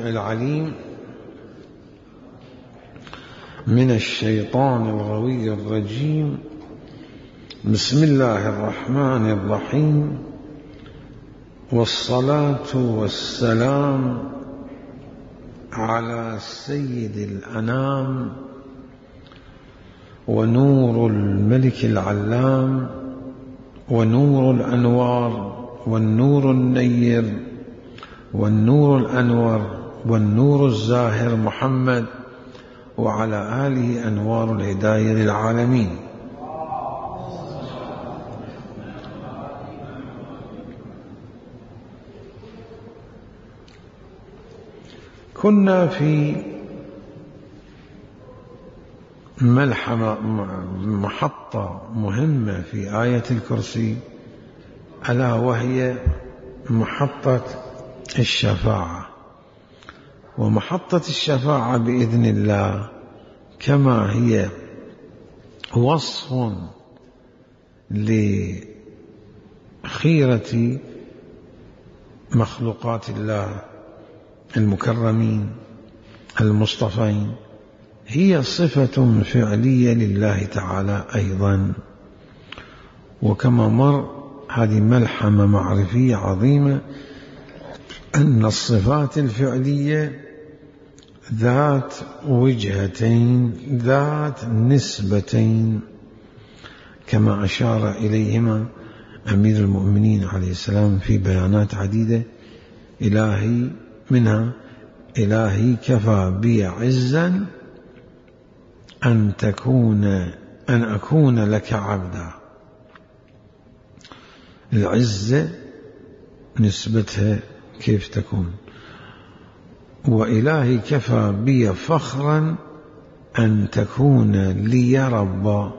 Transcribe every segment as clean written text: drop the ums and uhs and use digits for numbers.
السميع العليم من الشيطان الغوي الرجيم. بسم الله الرحمن الرحيم، والصلاة والسلام على سيد الأنام ونور الملك العلام ونور الأنوار والنور النير والنور الأنور والنور الزاهر محمد وعلى آله أنوار الهداية للعالمين. كنا في محطة مهمة في آية الكرسي، ألا وهي محطة الشفاعة. ومحطة الشفاعة بإذن الله كما هي وصف لخيرة مخلوقات الله المكرمين المصطفين، هي صفة فعلية لله تعالى أيضا. وكما مر هذه ملحمة معرفية عظيمة أن الصفات الفعلية ذات وجهتين ذات نسبتين، كما أشار إليهما أمير المؤمنين عليه السلام في بيانات عديدة. إلهي منها: إلهي كفى بي عزا أن أكون لك عبدا. العزة نسبتها كيف تكون؟ وإلهي كفى بي فخرا أن تكون لي ربا،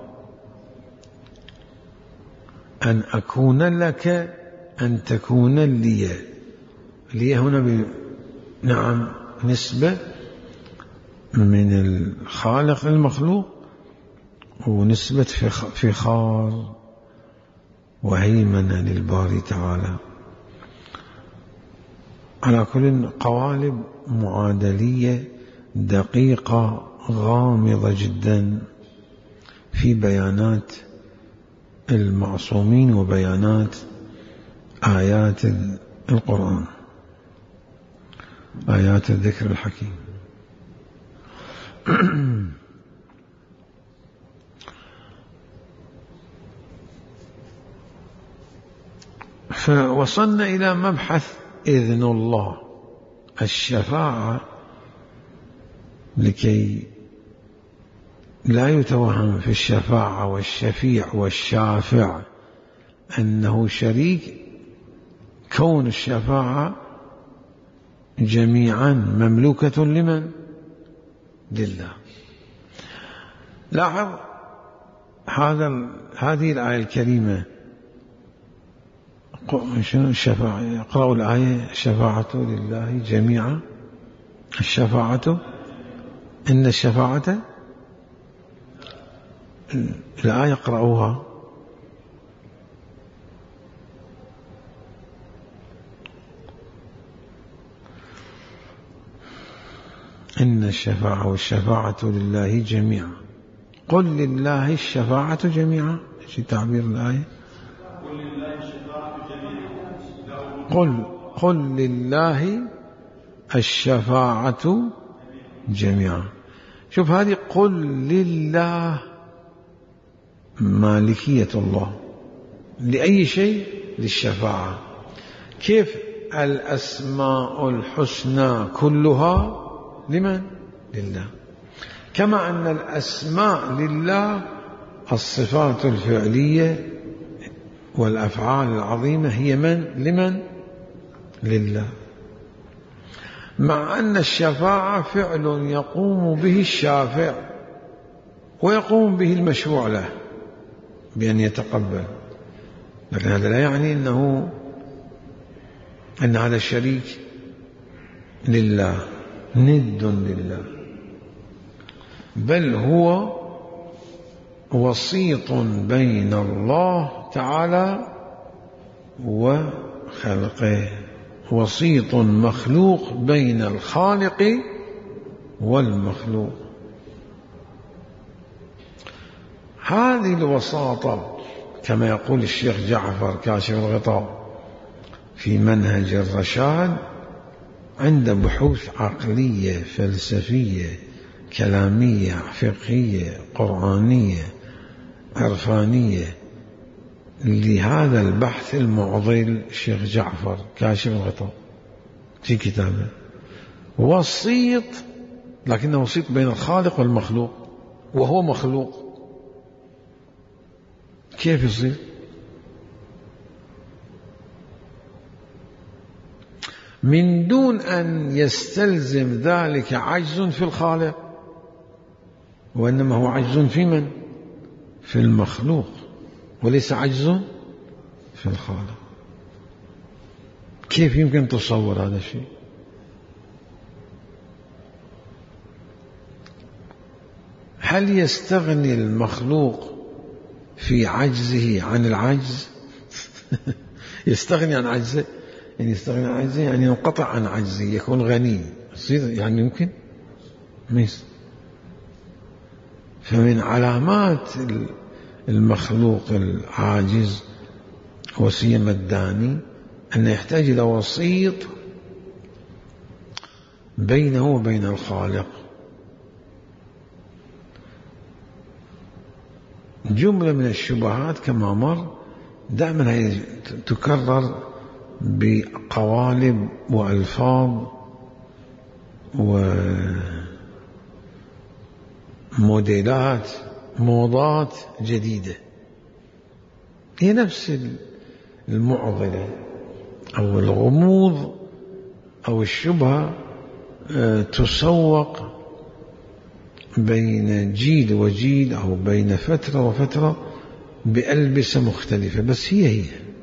أن أكون لك أن تكون لي. لي هنا نعم نسبة من الخالق المخلوق، ونسبة فخار وهيمنة للباري تعالى. على كل قوالب معادلية دقيقة غامضة جدا في بيانات المعصومين وبيانات آيات القرآن، آيات الذكر الحكيم. فوصلنا إلى مبحث إذن الله، الشفاعة، لكي لا يتوهم في الشفاعة والشفيع والشافع أنه شريك. كون الشفاعة جميعا مملوكة لمن؟ لله. لاحظ هذه الآية الكريمة. شنو الشفاعة؟ اقرأوا الآية: الشفاعة لله جميعا. الشفاعة، إن الشفاعة، الآية اقرأوها. إن الشفاعة والشفاعة لله جميعا. قل لله الشفاعة جميعا. شو تعبير الآية؟ قل لله الشفاعة جميعا. شوف هذه قل لله مالكية الله لأي شيء؟ للشفاعة. كيف الأسماء الحسنى كلها لمن؟ لله. كما أن الأسماء لله، الصفات الفعلية والأفعال العظيمة هي لمن؟ لله. مع أن الشفاعة فعل يقوم به الشافع ويقوم به المشروع له بأن يتقبل، لكن هذا لا يعني أن هذا الشريك لله، ند لله، بل هو وسيط بين الله تعالى وخلقه وسيط مخلوق بين الخالق والمخلوق. هذه الوساطة كما يقول الشيخ جعفر كاشف الغطاء في منهج الرشاد عند بحوث عقلية فلسفية كلامية فقهية قرآنية عرفانية لهذا البحث المعضل الشيخ جعفر كاشف الغطاء في كتابه وسيط، لكنه وسيط بين الخالق والمخلوق وهو مخلوق. كيف يصير؟ من دون أن يستلزم ذلك عجز في الخالق، وإنما هو عجز في من؟ في المخلوق، وليس عجز في الخالق. كيف يمكن تصور هذا الشيء؟ هل يستغني المخلوق في عجزه عن العجز؟ يستغني عن عجزه، يعني يستغني عن عجزه يعني ينقطع عن عجزه، يكون غني، يعني يمكن ميس. فمن علامات المخلوق العاجز وسيما الداني أنه يحتاج إلى وسيط بينه وبين الخالق. جملة من الشبهات كما مر دائما هي تكرر بقوالب وألفاظ وموديلات موضات جديدة، هي نفس المعضلة أو الغموض أو الشبهة تسوق بين جيل وجيل أو بين فترة وفترة بألبسة مختلفة، بس هي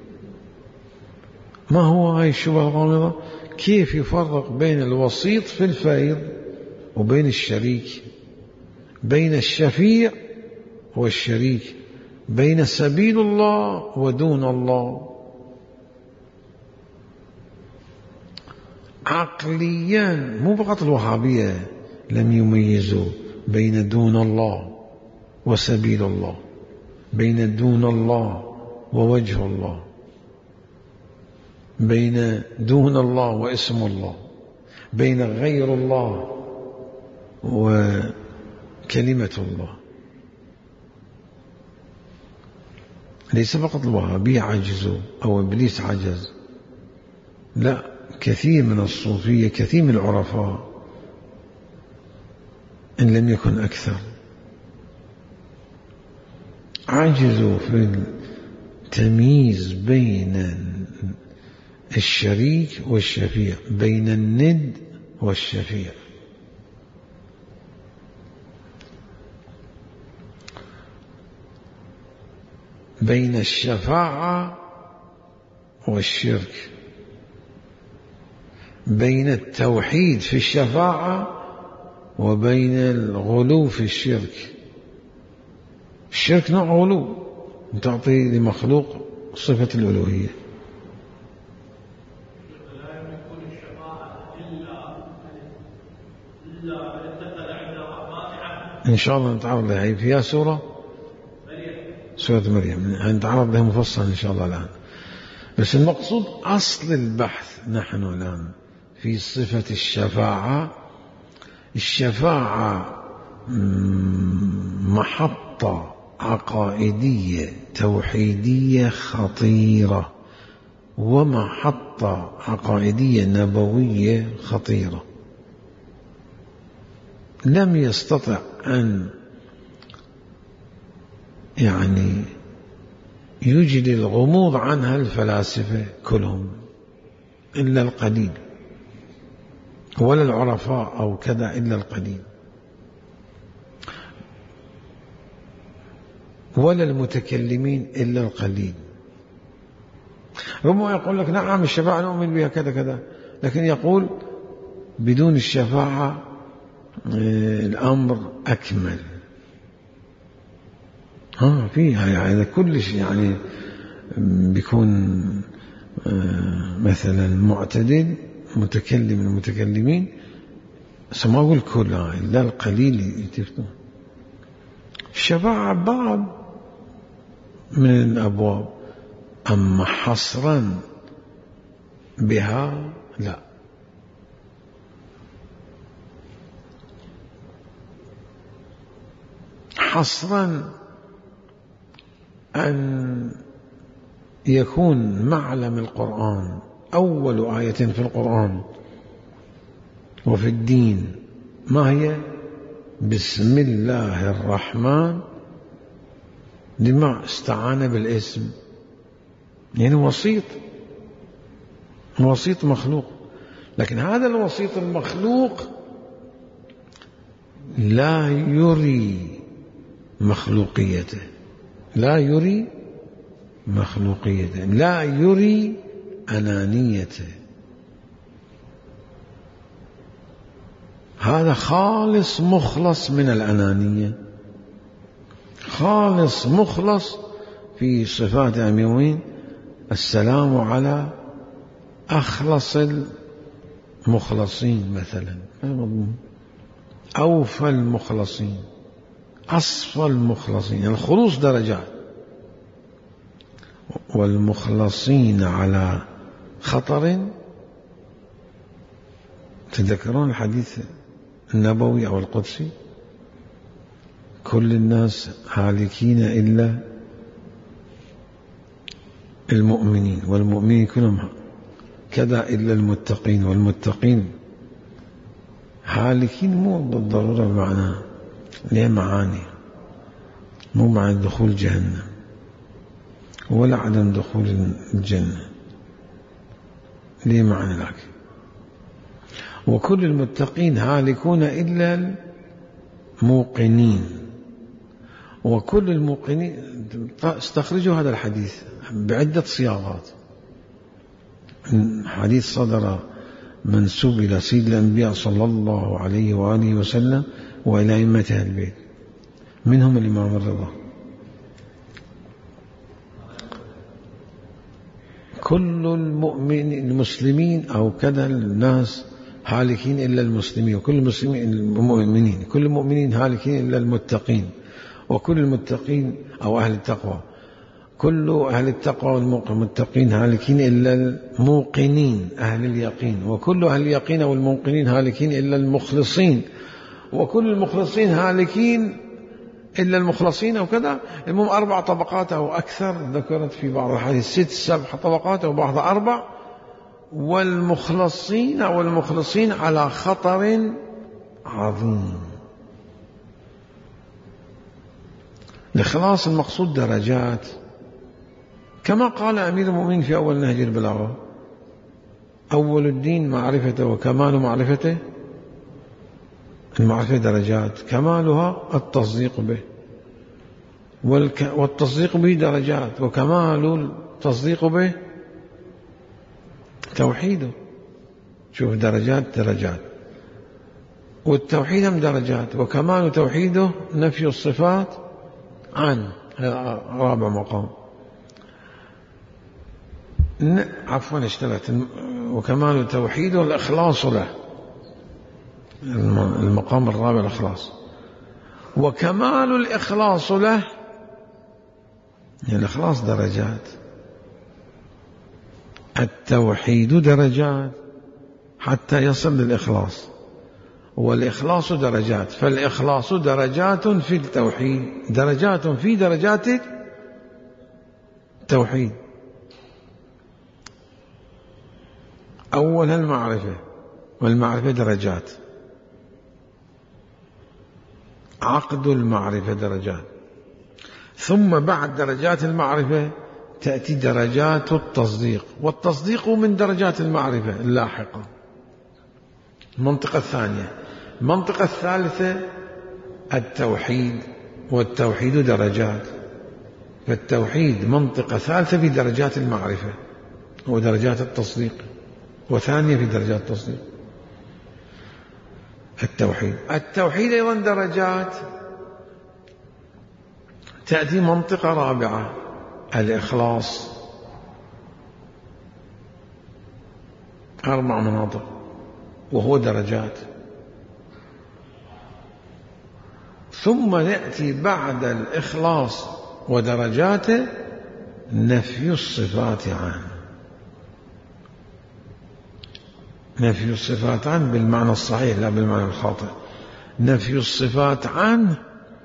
ما هو هاي الشبهة الغامضة؟ كيف يفرق بين الوسيط في الفيض وبين الشريك، بين الشفيع والشريك، بين سبيل الله ودون الله. عقليا مو فقط الوهابية لم يميزوا بين دون الله وسبيل الله، بين دون الله ووجه الله، بين دون الله واسم الله، بين غير الله وكلمة الله. ليس فقط الوهابية عجزوا أو إبليس عجز، لا، كثير من الصوفية كثير من العرفاء إن لم يكن أكثر عجزوا في التمييز بين الشريك والشفيع، بين الند والشفيع. بين الشفاعة والشرك، بين التوحيد في الشفاعة وبين الغلو في الشرك. الشرك نوع غلو، تعطي لمخلوق صفة الألوهية. لا يملكون الشفاعة إلا من اتخذ عندها قاطعة. إن شاء الله نتعرض لها فيها سورة مريم نتعرض لها مفصل إن شاء الله الآن. بس المقصود أصل البحث نحن الآن في صفة الشفاعة. الشفاعة محطة عقائدية توحيدية خطيرة، ومحطة عقائدية نبوية خطيرة. لم يستطع أن يجلي الغموض عنها الفلاسفة كلهم إلا القليل، ولا العرفاء أو كذا إلا القليل، ولا المتكلمين إلا القليل. ربما يقول لك نعم الشفاعة نؤمن بها كذا كذا، لكن يقول بدون الشفاعة الأمر أكمل. فيها كل شيء بيكون مثلا معتدل متكلم من المتكلمين، ما أقول كل إلا القليل يتفتون. الشفاعة باب من الأبواب، أما حصرا بها لا. حصرا أن يكون معلم القرآن أول آية في القرآن وفي الدين ما هي؟ بسم الله الرحمن، لما استعان بالاسم، يعني وسيط مخلوق. لكن هذا الوسيط المخلوق لا يري مخلوقيته، لا يري أنانيته. هذا خالص مخلص من الأنانية، خالص مخلص في صفات أمين. السلام على أخلص المخلصين مثلا، أوفى المخلصين، أصفى المخلصين. الخلوص درجات، والمخلصين على خطر. تذكرون الحديث النبوي أو القدسي؟ كل الناس هالكين إلا المؤمنين، والمؤمنين كلهم كذا إلا المتقين، والمتقين هالكين. مو بالضرورة المعنى، ليه معاني، مو معنى دخول جهنم ولا عدم دخول الجنة، ليه معنى لك. وكل المتقين هالكون إلا الموقنين، وكل الموقنين. استخرجوا هذا الحديث بعدة صياغات. حديث صدر منسوب إلى سيد الأنبياء صلى الله عليه وآله وسلم وإلى أئمة أهل البيت، منهم الإمام الرضا. كل المسلمين أو كذا الناس هالكين إلا المسلمين، وكل المسلمين المؤمنين، كل المؤمنين هالكين إلا المتقين، وكل المتقين أو أهل التقوى، كل أهل التقوى والمتقين هالكين إلا الموقنين أهل اليقين، وكل أهل اليقين والموقنين هالكين إلا المخلصين، وكل المخلصين هالكين إلا المخلصين أو كذا. المهم 4 طبقات أو أكثر، ذكرت في بعض الحديث 6 7 طبقات أو بعضها 4. والمخلصين أو المخلصين على خطر عظيم. الإخلاص المقصود درجات، كما قال أمير المؤمنين في أول نهج البلاغة: أول الدين معرفته، وكمال معرفته المعرفة درجات، كمالها التصديق به، والتصديق به درجات، وكمال التصديق به توحيده. شوف درجات، والتوحيد هم درجات، وكمال توحيده نفي الصفات عنه، رابع مقام. عفوا اشتغلت. وكمال توحيده الإخلاص له، المقام الرابع الإخلاص. وكمال الإخلاص له، يعني الإخلاص درجات، التوحيد درجات حتى يصل للإخلاص، والإخلاص درجات، فالإخلاص درجات في التوحيد، درجات في درجات التوحيد. أولها المعرفة، والمعرفة درجات، عقد المعرفة درجات، ثم بعد درجات المعرفة تأتي درجات التصديق، والتصديق من درجات المعرفة اللاحقة. المنطقة الثانية. المنطقة الثالثة التوحيد، والتوحيد درجات، فالتوحيد منطقة ثالثة في درجات المعرفة ودرجات التصديق، وثانية في درجات التصديق. التوحيد أيضا درجات. تأتي منطقة رابعة الإخلاص، 4 مناطق، وهو درجات. ثم يأتي بعد الإخلاص ودرجاته نفي الصفات عنه. نفي الصفات عنه بالمعنى الصحيح لا بالمعنى الخاطئ. نفي الصفات عنه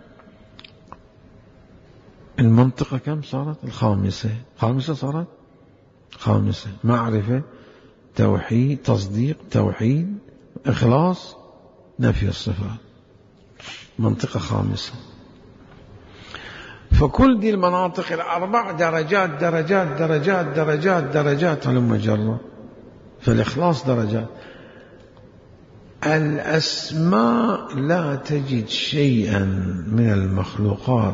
المنطقة كم صارت؟ الخامسة. صارت خامسة. معرفة، توحيد، تصديق، توحيد، إخلاص، نفي الصفات، منطقة خامسة. فكل دي المناطق ال4 درجات درجات درجات درجات درجات هلم جرة. فالإخلاص درجات. الأسماء لا تجد شيئا من المخلوقات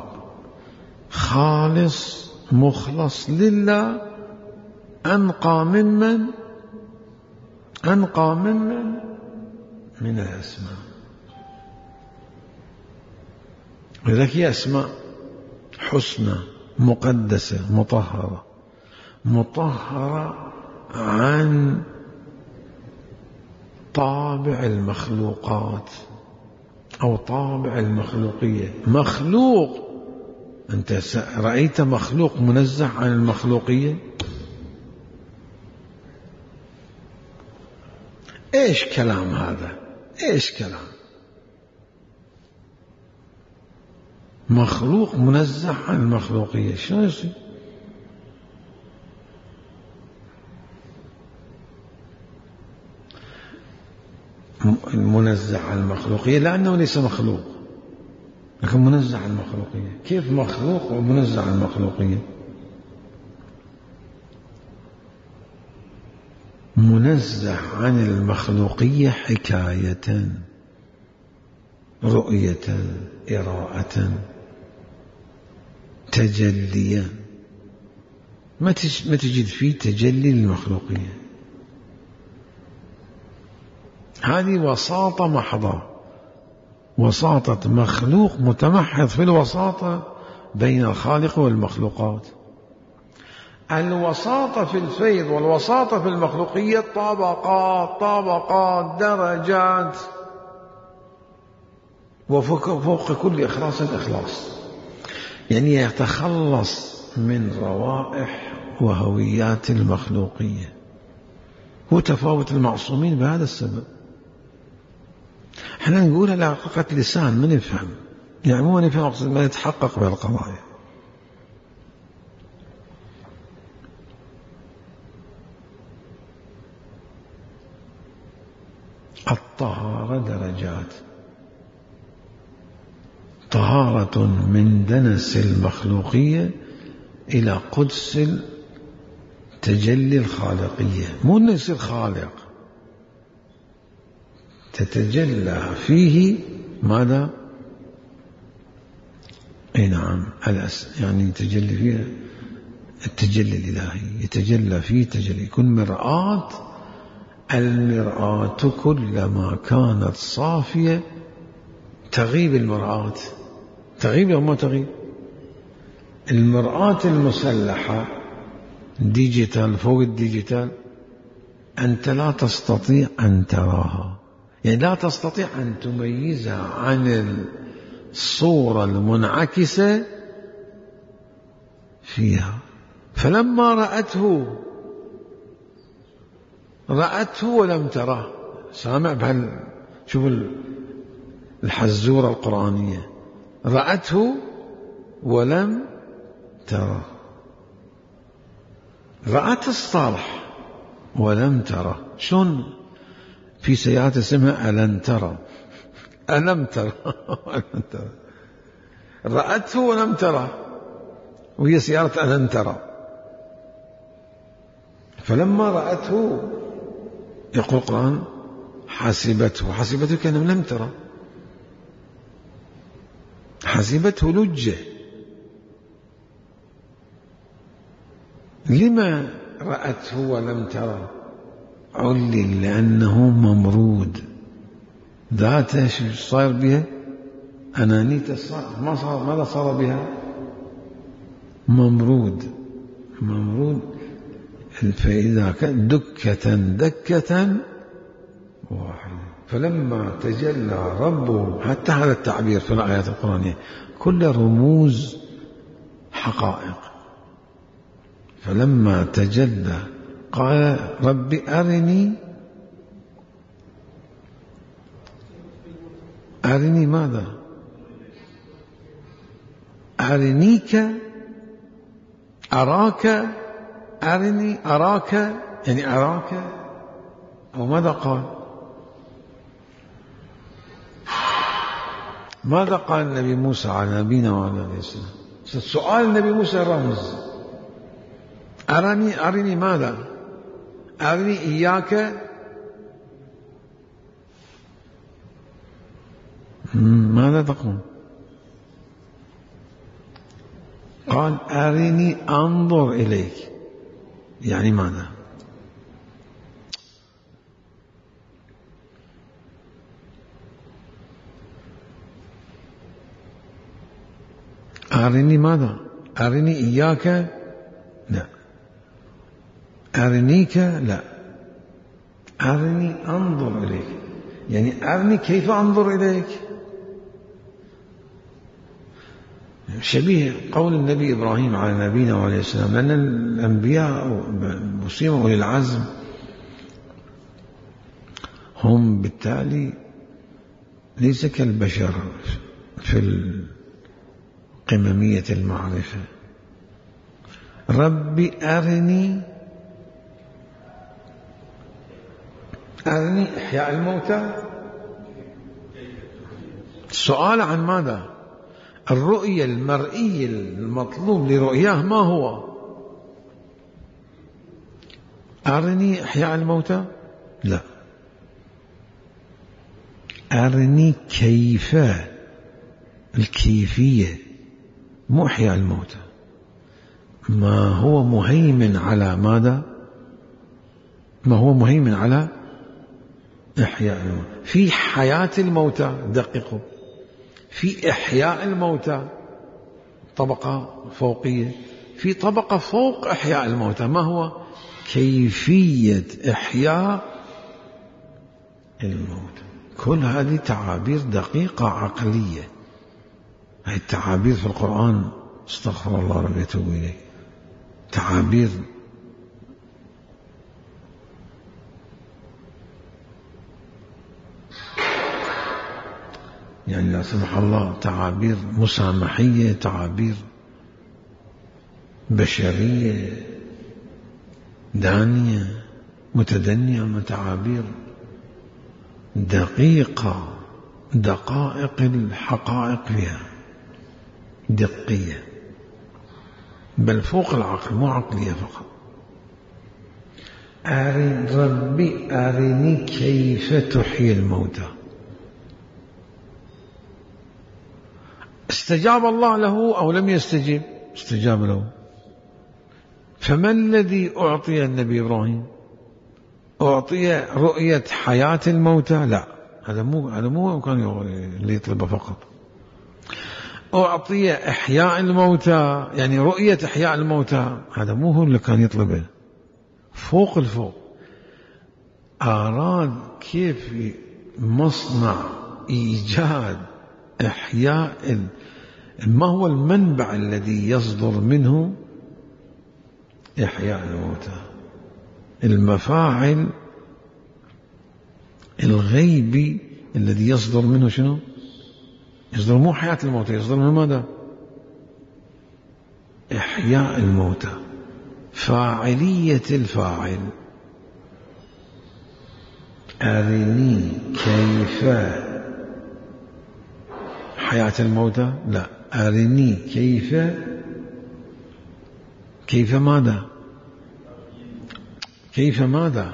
خالص مخلص لله أنقى من الأسماء. لذلك هي أسماء حسنى مقدسة مطهرة عن طابع المخلوقات أو طابع المخلوقية. مخلوق، أنت رأيت مخلوق منزه عن المخلوقية؟ إيش كلام هذا؟ إيش كلام؟ مخلوق منزه عن المخلوقية، شو يصير؟ منزه عن المخلوقية لأنه ليس مخلوق، لكن منزه عن المخلوقية. كيف مخلوق ومنزه عن المخلوقية؟ منزه عن المخلوقية حكاية، رؤية، إراءة، تجليا. ما تجد فيه تجلي للمخلوقية. هذه وساطة محضة، وساطة مخلوق متمحض في الوساطة بين الخالق والمخلوقات. الوساطة في الفيض والوساطة في المخلوقية طبقات درجات، وفوق كل إخلاص إخلاص. يعني يتخلص من روائح وهويات المخلوقية. هو تفاوت المعصومين بهذا السبب. احنا نقولها لحقيقة لسان ما نفهم، يعني مو نفهم أقصد ما يتحقق بالقضايا. الطهارة درجات. طهارة من دنس المخلوقية إلى قدس تجلي الخالقية. مو أنه يصير خالق، تتجلى فيه ماذا؟ أي نعم، يعني يتجلى فيه التجلي الإلهي، يتجلى فيه تجلي. يكون مرآة. المرآة كلما كانت صافية تغيب المرآة. تغيب أو ما تغيب؟ المرآة المسلحة ديجيتال فوق الديجيتال أنت لا تستطيع أن تراها، يعني لا تستطيع أن تميزها عن الصورة المنعكسة فيها. فلما رأته ولم تره. سامع شوف الحزورة القرآنية، رأته ولم تره. رأت الصالح ولم تره. شلون؟ في سيارة اسمها ألن ترى، ألم ترى رأته ولم تره، وهي سيارة ألن ترى. فلما رأته يقول القرآن حسبته كأنه لم ترى، حسبته لجة. لما رأته ولم ترى؟ علل لأنه ممرود. ذاته شو صار بها؟ أنانيته ما صار. ماذا صار بها؟ ممرود. فإذا كان دكة دكة واحدة. فلما تجلى ربه، حتى هذا التعبير في الآيات القرآنية كل رموز حقائق. فلما تجلى قال رب أرني ماذا؟ أرنيك، أراك، أرني أراك، يعني أراك، أو ماذا قال؟ ماذا قال النبي موسى على نبينا وعلى عليه السلام؟ سؤال النبي موسى رمز. أرني ماذا؟ أرني إياك، ماذا تقول؟ قال أرني أنظر إليك، يعني ماذا؟ أرني ماذا؟ أرني إياك؟ لا. أرنيك؟ لا. أرني أنظر إليك، يعني أرني كيف أنظر إليك. شبيه قول النبي إبراهيم على نبينا وعليه السلام، لأن الأنبياء مسلمون أولي العزم هم بالتالي ليس كالبشر في قممية المعرفة. ربي أرني إحياء الموتى. السؤال عن ماذا؟ الرؤية المرئية المطلوب لرؤياه ما هو؟ أرني إحياء الموتى؟ لا. أرني كيف، الكيفية، مو إحياء الموتى. ما هو مهيمن على ماذا؟ ما هو مهيمن على إحياء الموتى. في حياة الموتى دققوا، في إحياء الموتى طبقة فوقية، في طبقة فوق إحياء الموتى. ما هو؟ كيفية إحياء الموتى. كل هذه تعابير دقيقة عقلية. هذه التعابير في القرآن استغفر الله ربي يتوب إليه، تعابير يعني لا سمح الله تعابير مسامحية، تعابير بشرية دانية متدنية، من تعابير دقيقة، دقائق الحقائق فيها دقية، بل فوق العقل، مو عقلية فقط. ربي أرني كيف تحيي الموتى. استجاب الله له أو لم يستجب؟ استجاب له. فما الذي أعطي النبي إبراهيم؟ أعطي رؤية حياة الموتى؟ لا، هذا مو كان اللي يطلبه فقط. أعطي إحياء الموتى، يعني رؤية إحياء الموتى، هذا مو هو اللي كان يطلبه. فوق الفوق أراد كيف مصنع إيجاد إحياء، ما هو المنبع الذي يصدر منه إحياء الموتى؟ المفاعل الغيبي الذي يصدر منه شنو؟ يصدر مو حياة الموتى، يصدر من ماذا؟ إحياء الموتى، فاعلية الفاعل. أرني كيف حياة الموتى؟ لا. أرني كيف ماذا؟ كيف ماذا؟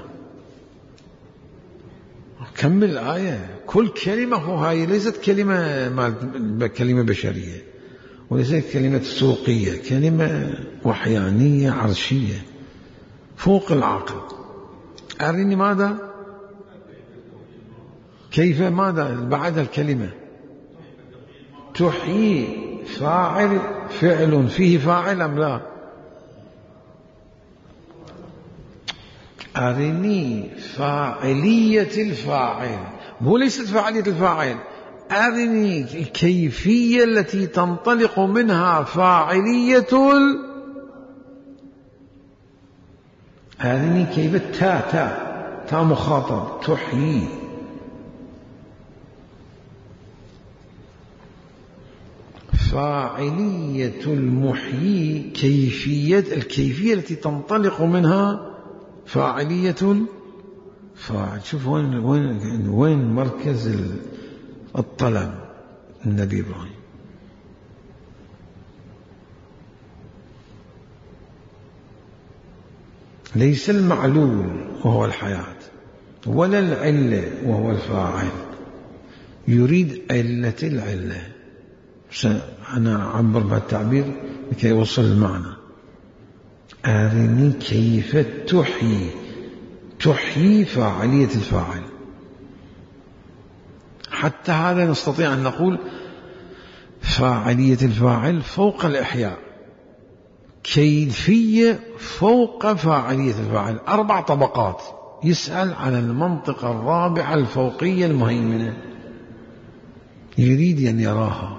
كمل الآية. كل كلمة هاي ليست كلمة بشرية، وليست كلمة سوقية، كلمة وحيانية عرشية فوق العقل. أرني ماذا؟ كيف ماذا بعد الكلمة؟ تحيي، فاعل، فعل فيه فاعل أم لا؟ أرني فاعلية الفاعل، مو ليست فاعلية الفاعل، أرني الكيفية التي تنطلق منها فاعلية أرني كيف تا مخاطب تحيي. فاعلية المحيي الكيفية التي تنطلق منها فاعلية الفاعل. شوف وين مركز الطلب النبي إبراهيم. ليس المعلول وهو الحياة، ولا العلة وهو الفاعل، يريد علة العلة. أنا أعبر بالتعبير لكي يوصل المعنى. أرني كيف تحيي فاعلية الفاعل. حتى هذا نستطيع أن نقول فاعلية الفاعل فوق الإحياء، كيفية فوق فاعلية الفاعل، 4 طبقات. يسأل عن المنطقة الرابعة الفوقية المهيمنة، يريد أن يراها.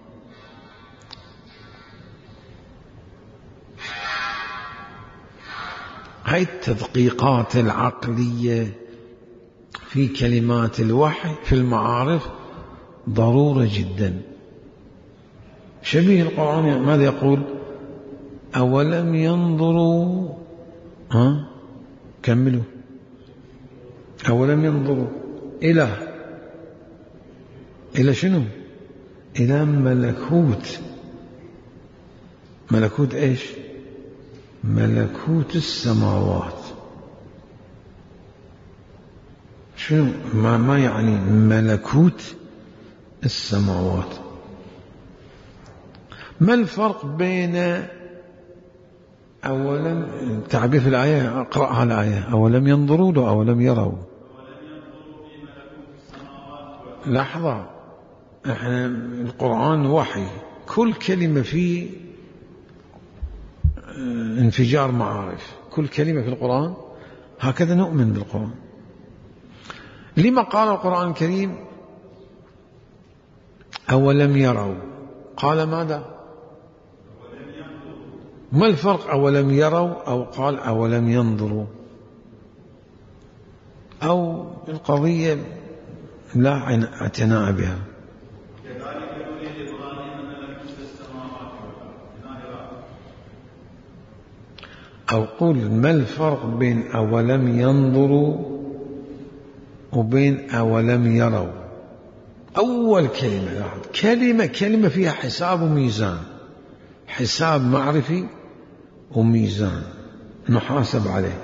هاي التدقيقات العقلية في كلمات الوحي في المعارف ضرورة جدا. شبيه القرآن ماذا يقول؟ أولم ينظروا كملوا. أولم ينظروا إلى شنو؟ إلى ملكوت إيش؟ ملكوت السماوات. شنو ما يعني ملكوت السماوات؟ ما الفرق بين أولم تعبير في الآية؟ أقرأها الآية. أولم ينظروا له أولم يروا؟ لحظة، احنا القرآن وحي، كل كلمة فيه انفجار معارف، كل كلمة في القرآن هكذا نؤمن بالقرآن. لما قال القرآن الكريم أولم يروا؟ قال ماذا؟ ما الفرق أولم يروا أو قال أولم ينظروا؟ أو القضية لا اعتناء بها. أو قول ما الفرق بين أولم ينظروا وبين أولم يروا؟ أول كلمة فيها حساب وميزان، حساب معرفي وميزان نحاسب عليه.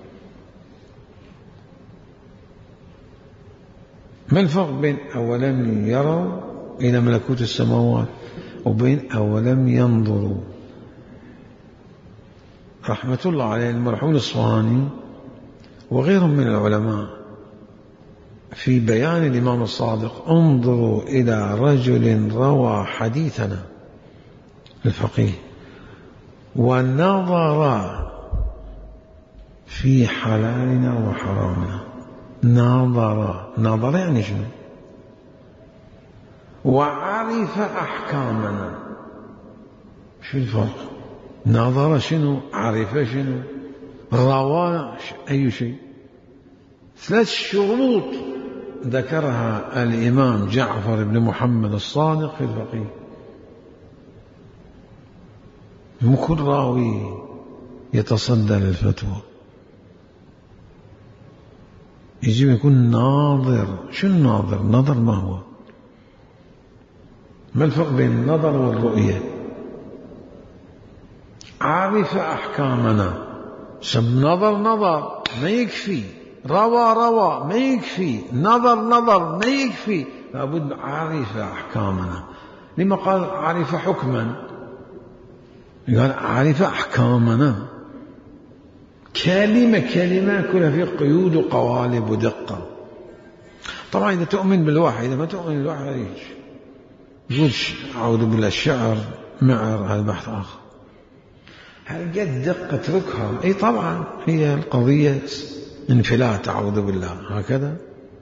ما الفرق بين أولم يروا إلى ملكوت السماوات وبين أولم ينظروا؟ رحمة الله عليه المرحوم الأصفهاني وغيرهم من العلماء في بيان الإمام الصادق انظروا إلى رجل روى حديثنا الفقيه ونظر في حلالنا وحرامنا. نظر يعني شنو؟ وعرف أحكامنا. شو الفرق؟ نظر شنو؟ عرف شنو؟ روى أي شيء؟ 3 شروط ذكرها الإمام جعفر بن محمد الصادق في الفقيه. مو كل راوي يتصدى للفتوى، يجب يكون ناظر. شو الناظر؟ نظر ما هو؟ ما الفرق بين النظر والرؤية؟ عرف أحكامنا. نظر ما يكفي، روى ما يكفي، نظر ما يكفي، لابد عرف أحكامنا. لما قال عرف حكما؟ قال عرف أحكامنا. كلمة كلها في قيود وقوالب ودقة. طبعا إذا تؤمن بالوحي، إذا ما تؤمن بالوحي ليش يقول أعوذ بالله الشعر معر، هذا بحث آخر. هل قد دقة تركها؟ أي طبعا هي القضية انفلات أعوذ بالله هكذا.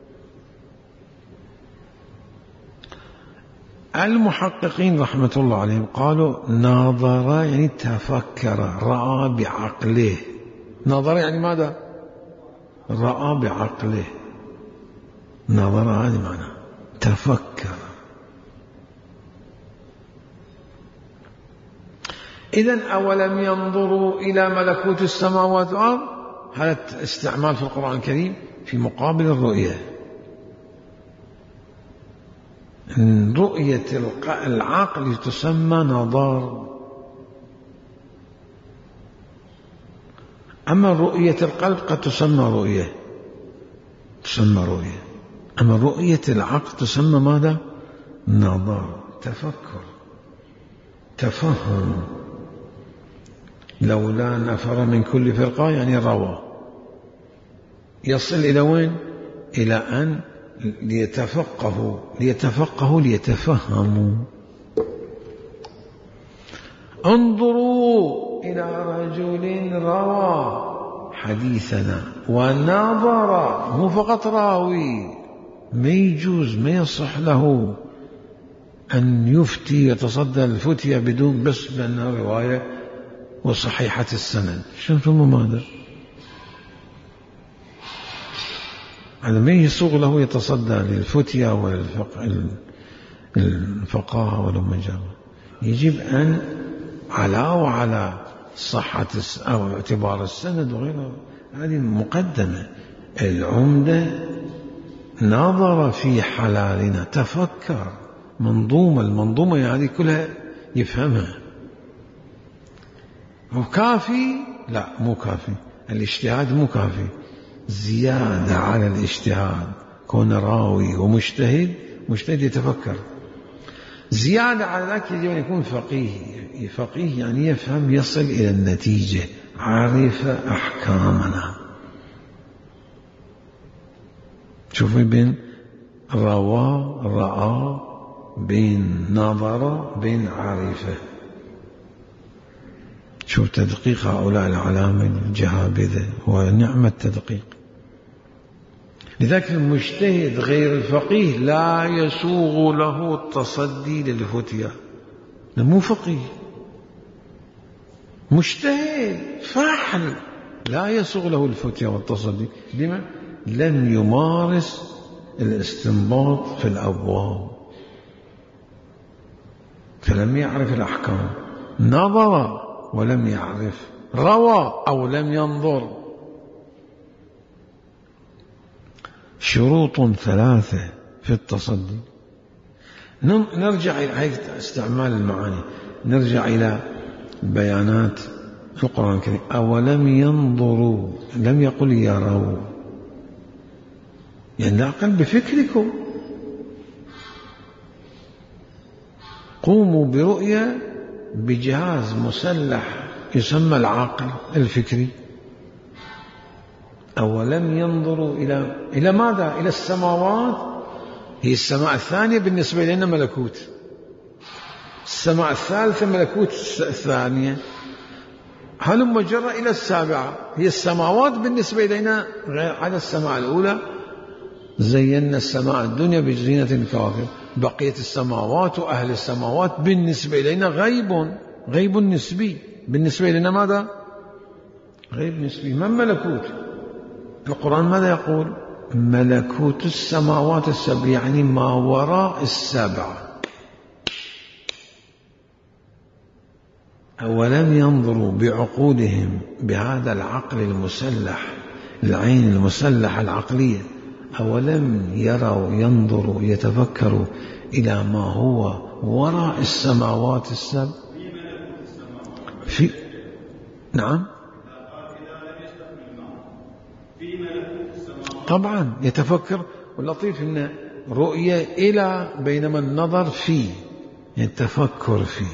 المحققين رحمة الله عليهم قالوا ناظر يعني تفكر، رأى بعقله. ناظر يعني ماذا؟ رأى بعقله. ناظر هذه معنى تفكر. إذن أولم ينظروا إلى ملكوت السماوات والأرض، هذا استعمال في القرآن الكريم في مقابل الرؤية. رؤية العقل تسمى نظر، أما رؤية القلب قد تسمى رؤية، أما رؤية العقل تسمى ماذا؟ نظر، تفكر، تفهم. لولا نفر من كل فرقة يعني روى، يصل إلى وين؟ إلى أن ليتفقهوا ليتفهموا. انظروا إلى رجل روى حديثنا ونظر، مو فقط راوي، ما يجوز ما يصح له أن يفتي يتصدى الفتية بدون بس بأنها رواية وصحيحة السند. شنو هذا؟ هذا ما يسوغ له يتصدى للفتية والفقهاء والمجال. يجب أن على صحة أو اعتبار السند وغيره، هذه مقدمة. العمدة نظر في حلالنا، تفكر. المنظومة يعني كلها يفهمها. وكافي؟ لا مو كافي، الاجتهاد مو كافي، زيادة على الاجتهاد. كون راوي ومجتهد يتفكر، زيادة على ذلك يجب أن يكون فقيه يعني يفهم، يصل إلى النتيجة، عارف أحكامنا. شوفي بين روى رأى، بين نظر، بين عارفة. شوف تدقيق هؤلاء العلامة الجهابذة، ونعم التدقيق. لذلك المجتهد غير الفقيه لا يسوغ له التصدي للفتية، مو فقيه، مجتهد فاحل، لا يسوغ له الفتية والتصدي. لما؟ لم يمارس الاستنباط في الأبواب، فلم يعرف الأحكام. نظر ولم يعرف، روى أو لم ينظر. شروط 3 في التصدي. نرجع إلى استعمال المعاني، نرجع إلى بيانات القرآن الكريم. أولم ينظروا، لم يقل يروا، يعني لا أقل بفكركم. قوموا برؤية بجهاز مسلح يسمى العقل الفكري. أولم ينظروا إلى ماذا؟ إلى السماوات. هي السماء الثانية بالنسبة لنا ملكوت، السماء الثالثة ملكوت الثانية. هلم جرى إلى السابعة، هي السماوات بالنسبة إلينا غير على السماء الأولى. زينا السماء الدنيا بزينة كواكب. بقية السماوات وأهل السماوات بالنسبة إلينا غيب نسبي. بالنسبة إلينا ماذا؟ غيب نسبي. من ملكوت؟ القرآن ماذا يقول؟ ملكوت السماوات السبع، يعني ما وراء السبع. أولم ينظروا بعقولهم، بهذا العقل المسلح، العين المسلحة العقلية. أولم يروا ينظروا يتفكروا إلى ما هو وراء السماوات السبع. نعم طبعا يتفكر. واللطيف أن رؤية إلى، بينما النظر فيه، يعني التفكر فيه.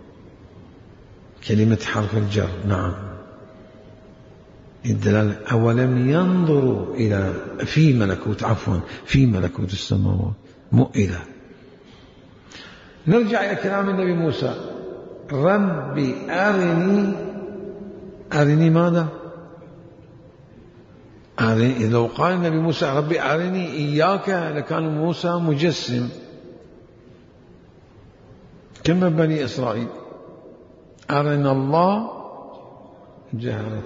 كلمة حرف الجر. نعم الدلالة. أولم ينظروا إلى في ملكوت السماوات، مو إلى. نرجع إلى كلام النبي موسى. ربي أرني ماذا؟ لو قال النبي موسى ربي أرني إياك لكان موسى مجسم كما بني إسرائيل أرنا الله جهرة،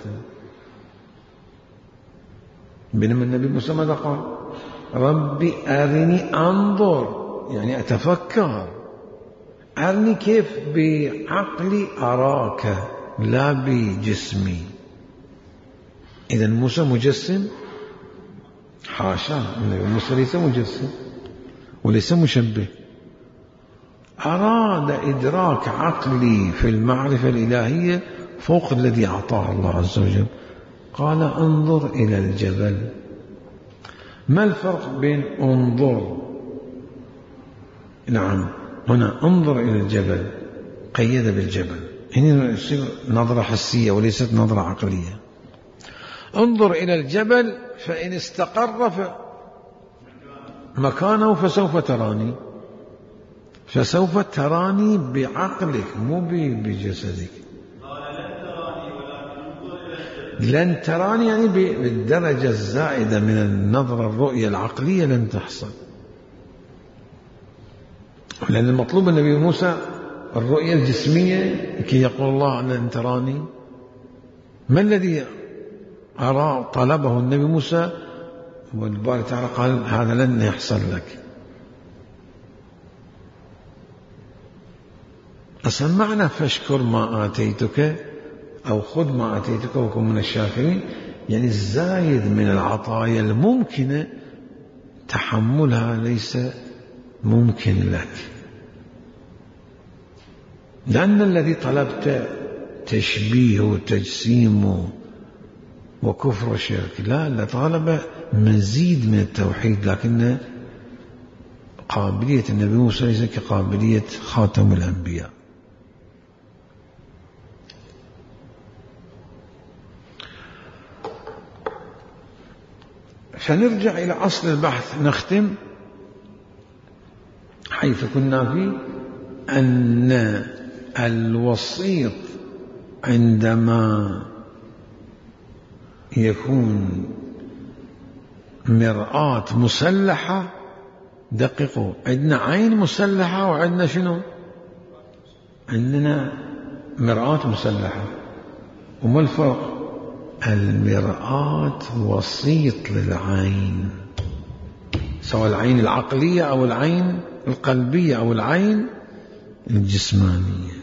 بينما النبي موسى ماذا قال؟ ربي أرني أنظر، يعني أتفكر. أرني كيف؟ بعقلي أراك لا بجسمي. إذا موسى مجسم؟ حاشا، النبي موسى ليس مجسم وليس مشبه. أراد إدراك عقلي في المعرفة الإلهية فوق الذي أعطاه الله عز وجل. قال انظر إلى الجبل. ما الفرق بين انظر؟ نعم، هنا انظر إلى الجبل، قيد بالجبل، هنا يصير نظرة حسية وليست نظرة عقلية. انظر إلى الجبل فإن استقر مكانه فسوف تراني، فسوف تراني بعقلك مو بجسدك. لن تراني يعني بالدرجة الزائدة من النظرة الرؤية العقلية لن تحصل، لأن المطلوب النبي موسى الرؤية الجسمية كي يقول الله لن تراني. ما الذي طلبه النبي موسى؟ والباري تعالى قال هذا لن يحصل لك. أصلا معنى فاشكر ما آتيتك أو خذ ما آتيتك وكن من الشاكرين، يعني الزايد من العطايا الممكنة تحملها ليس ممكن لك، لأن الذي طلبت تشبيه وتجسيم وكفر وشرك، لا طالب مزيد من التوحيد، لكن قابلية النبي موسى ليس كقابلية خاتم الأنبياء. فنرجع إلى أصل البحث، نختم حيث كنا فيه، أن الوسيط عندما يكون مرآة مسلحة، دققوا، عندنا عين مسلحة وعندنا شنو؟ عندنا مرآة مسلحة. وما الفرق؟ المرآة وسيط للعين، سواء العين العقلية أو العين القلبية أو العين الجسمانية.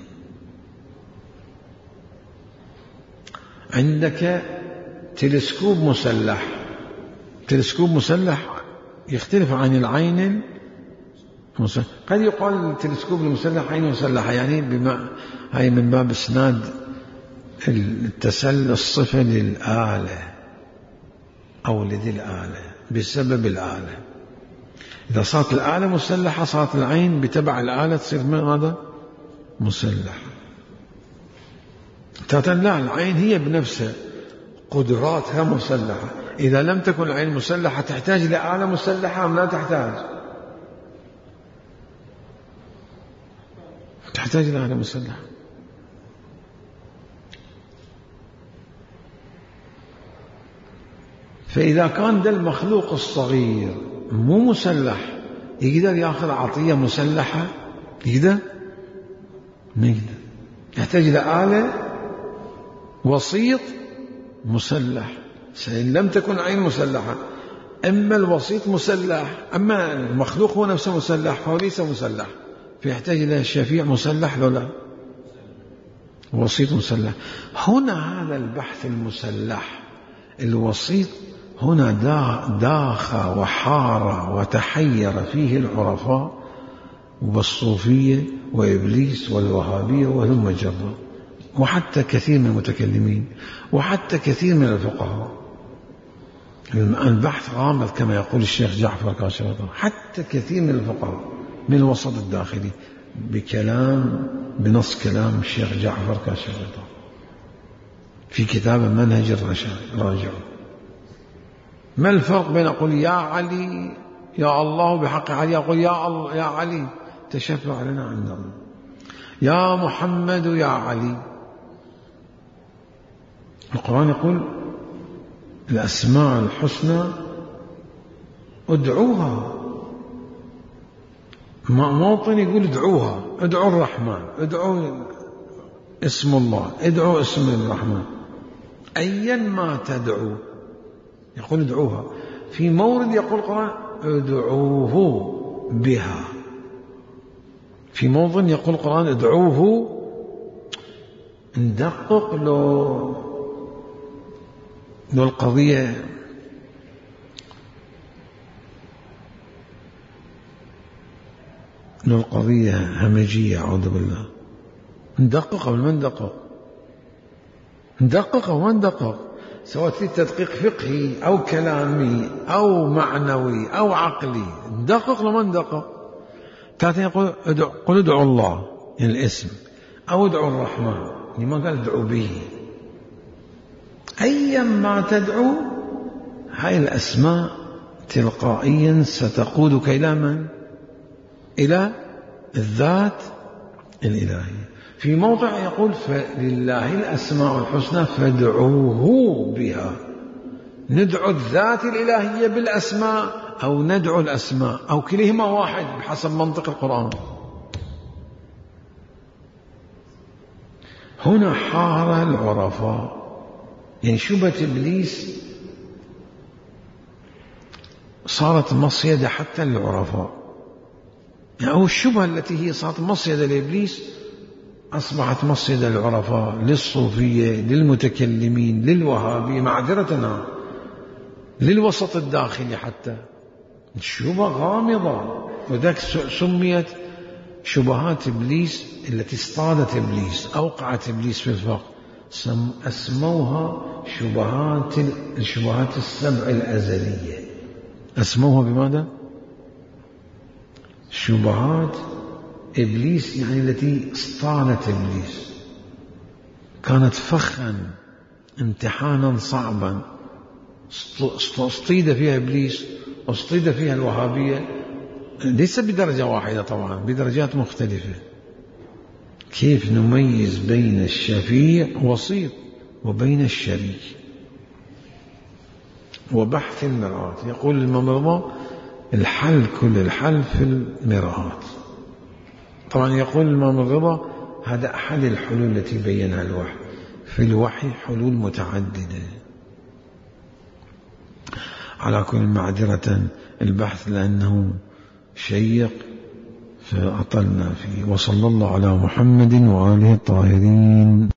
عندك تلسكوب مسلح، تلسكوب مسلح يختلف عن العين المسلح. قد يقال التلسكوب المسلح عين مسلحة، يعني هاي من باب إسناد الصفة للآلة أو لذي الآلة بسبب الآلة. إذا صارت الآلة مسلحة صارت العين بتبع الآلة تصير ماذا؟ مسلحة. لا، العين هي بنفسها قدراتها مسلحة. إذا لم تكن العين مسلحة تحتاج لآلة مسلحة أم لا تحتاج؟ تحتاج لآلة مسلحة. فإذا كان ده المخلوق الصغير مو مسلح يقدر يأخذ عطية مسلحة؟ يقدر؟ ما يقدر، يحتاج إلى آلة وسيط مسلح. إن لم تكن عين مسلحة، أما الوسيط مسلح، أما المخلوق هو نفسه مسلح فهو ليس مسلح، فيحتاج إلى شفيع مسلح ولا وسيط مسلح. هنا هذا البحث المسلح الوسيط هنا داخ وحار وتحير فيه العرفاء والصوفية وإبليس والوهابية وهم جرا، وحتى كثير من المتكلمين وحتى كثير من الفقهاء. البحث غامض كما يقول الشيخ جعفر كاشرطة. حتى كثير من الفقهاء من الوسط الداخلي بنص كلام الشيخ جعفر كاشرطة في كتاب منهج الرشاد، راجعوا. ما الفرق بين أقول يا علي يا الله بحق علي، أقول يا علي تشفع لنا عند الله، يا محمد يا علي. القرآن يقول الأسماء الحسنى ادعوها. موطن يقول ادعوها، ادعوا الرحمن، ادعوا اسم الله، ادعوا اسم الرحمن، أيا ما تدعو يقول ادعوها. في مورد يقول القرآن ادعوه بها، في موطن يقول القرآن ادعوه. ندقق لو القضية همجية، أعوذ بالله. ندقق أو ما ندقق؟ ندقق أو ما ندقق؟ سواء في تدقيق فقهي أو كلامي أو معنوي أو عقلي، ندقق لو ما ندقق؟ تاتي يقول قل ادعوا الله يعني الاسم، أو ادعوا الرحمن يعني ما قال ادعوا به. أيا ما تدعو هاي الأسماء تلقائيا ستقودك إلى من؟ إلى الذات الإلهية. في موضع يقول فلله الأسماء الحسنى فادعوه بها. ندعو الذات الإلهية بالأسماء أو ندعو الأسماء أو كلهما واحد بحسب منطق القرآن. هنا حار العرفاء، يعني شبهة إبليس صارت مصيدة حتى للعرفاء. يعني الشبهة التي هي صارت مصيدة لإبليس أصبحت مصيدة للعرفاء، للصوفية، للمتكلمين، للوهابية، معذرة للوسط الداخلي حتى. الشبهة غامضة، وذلك سميت شبهات إبليس التي اصطادت إبليس، أوقعت إبليس في الفقر. أسموها الشبهات السبع الأزلية. أسموها بماذا؟ شبهات إبليس، يعني التي اصطادت إبليس، كانت فخا، امتحانا صعبا، اصطيد فيها إبليس واصطيد فيها الوهابية، ليس بدرجة واحدة طبعا، بدرجات مختلفة. كيف نميز بين الشفيع وسيط وبين الشريك؟ وبحث المرآة. يقول الإمام الحل، كل الحل في المرآة. طبعا يقول الإمام الرضا هذا أحد الحلول التي بينها الوحي. في الوحي حلول متعددة. على كل معذرة البحث لأنه شيق فأطلنا فيه. وصلى الله على محمد وآله الطاهرين.